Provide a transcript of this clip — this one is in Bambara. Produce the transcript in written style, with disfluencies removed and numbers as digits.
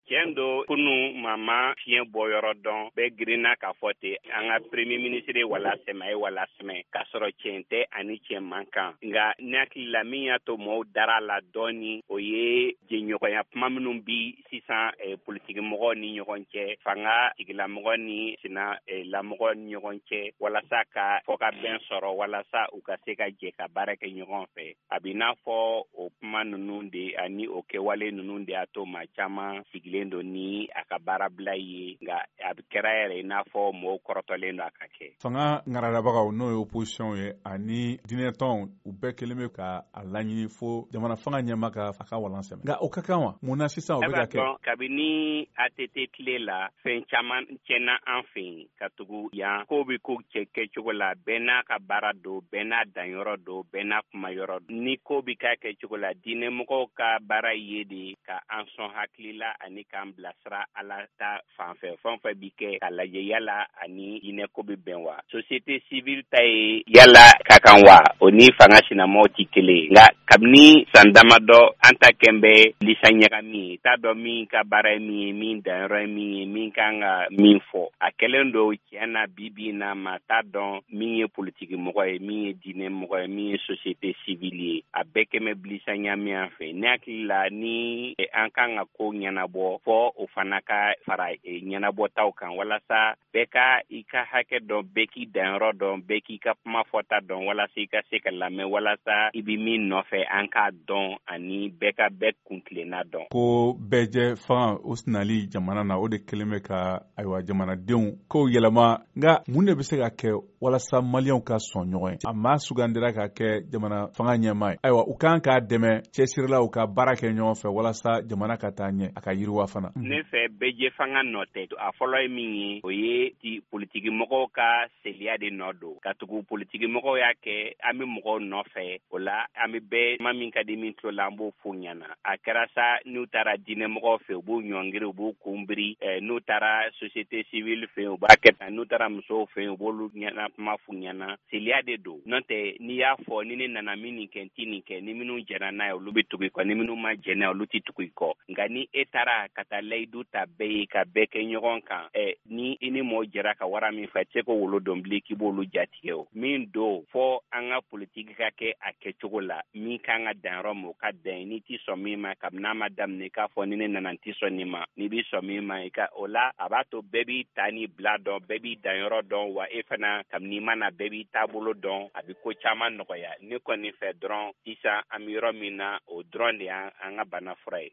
Tiendo kunu mama fiɲɛ bɔ yɔrɔ dɔn bɛɛ girinna ka fɔ ten an ka premier ministre wala sɛmɛ k'a sɔrɔ tiɲɛ tɛ ani tiɲɛ man kan nka ne hakili la min y'a to mɔɔw dara la dɔɔni o ye jɛɲɔgɔnya kuma minnu bi sisan politiki mɔgɔw ni ɲɔgɔn cɛ fanga tigilamɔgɔ ni sina lamɔgɔ ni ɲɔgɔn cɛ walasa ka fɔ ka bɛn sɔrɔ walasa u ka se ka jɛ ka baara kɛ ɲɔgɔn fɛ a b'i n'a fɔ o kuma ninnu de ani o kɛwale ninnu de y'a to maa caman sigilen don ni a ka baarabila ye nka a kɛra yɛrɛ i n'a fɔ mɔɔw kɔrɔtɔlen don a ka kɛ. Fanga ŋaralabagaw n'o ye opposition ye ani diinɛtɔnw u bɛɛ kelen bɛ ka a laɲini fo jamana fanga ɲɛma ka a ka walansɛmɛ nka o ka kan wa mun na sisan o bɛ ka kɛ. Kabini ATT tile la fɛn caman tiɲɛna an fɛ yen ka tugu yan ko bɛ ko cɛ kɛcogo la bɛɛ n'a ka baara don bɛɛ n'a danyɔrɔ don bɛɛ n'a kumayɔrɔ don ni ko bɛ k'a kɛcogo la diinɛmɔgɔw ka baara ye de ka an sɔn hakili la ani k'an bilasira ala ta fanfɛ fɛn fɛn bi kɛ ka lajɛ yala ani diinɛko bɛ bɛn wa société civile ta ye yala ka kan wa o ni fanga sinamaw tɛ kelen nka kabini san damadɔ an ta kɛn bɛ lisa ɲagami ye t'a dɔn min ka baara ye min ye min danyɔrɔ ye min ye min kan ka min fɔ a kɛlen don tiɲɛ na bi na ma t'a dɔn min ye politiki mɔgɔ ye min ye diinɛmɔgɔ ye min ye société civile ye a bɛɛ kɛmɛ bilisa ɲami an fɛ ne hakili la ni an kan ka ko ɲɛnabɔ fɔ o fana ka fara ɲɛnabɔtaw kan walasa bɛɛ ka i ka hakɛ dɔn bɛɛ k'i danyɔrɔ dɔn bɛɛ k'i ka kuma fɔta dɔn walasa i ka se ka lamɛn walasa i bɛ min nɔfɛ an k'a dɔn ani bɛɛ ka bɛɛ kuntilenna dɔn. Ko bɛɛjɛ fanga o sinali jamana na o de kelen bɛ ka ayiwa jamanadenw kow yɛlɛma nka mun de bɛ se ka kɛ walasa maliyɛnw ka sɔn ɲɔgɔn ye a maa sugandira ka kɛ jamana fanga ɲɛmaa ye ayiwa u kan k'a dɛmɛ cɛsirila u ka baara kɛ ɲɔgɔn fɛ walasa jamana ka taa ɲɛ a ka yiriwa fana. Ne fɛ bɛɛjɛ fanga nɔ tɛ a fɔlɔ ye min ye o ye politiki mɔgɔw ka seliya de nɔ don ka tugu politiki mɔgɔw y'a kɛ an bɛ mɔgɔw nɔfɛ o la an bɛ bɛɛ ma min ka di min tulo la an b'o f'u ɲɛna a kɛra sa n'u taara diinɛmɔgɔw fɛ u b'u ɲɔngiri u b'u kunbiri n'u taara société civile fɛ u b'a kɛ tan n'u taara musow fɛ u b'olu ɲɛna kuma f'u ɲɛna seliya de don n'o tɛ n'i y'a fɔ ni ne nana min nin kɛ n ti nin kɛ ni minnu jɛna n'a ye olu bɛ tugu i kɔ ni minnu ma jɛn n'a ye olu tɛ tugu i kɔ nka ni e taara ka taa layidu ta bɛɛ ye ka bɛɛ kɛ ɲɔgɔn kan ni i ni mɔgɔ jɛra ka wara min fɛ se ko wolo dɔn bilen k'i b'olu jatigɛ o min don fɔ an ka politiki ka kɛ a kɛcogo la min kan ka danyɔrɔ ma o ka dan n'i t'i sɔn min ma kabini n'a ma daminɛ i k'a fɔ ni ne nana n t'i sɔn nin ma n'i b'i sɔn min ma i ka o la a b'a to bɛɛ b'i ta ni bila dɔn bɛɛ b'i danyɔrɔ dɔn wa e fana kabini i mana bɛɛ b'i taabolo dɔn a bɛ ko caman nɔgɔya ne kɔni fɛ dɔrɔn sisan an bɛ yɔrɔ min na o dɔrɔn de y'an ka bana fura ye.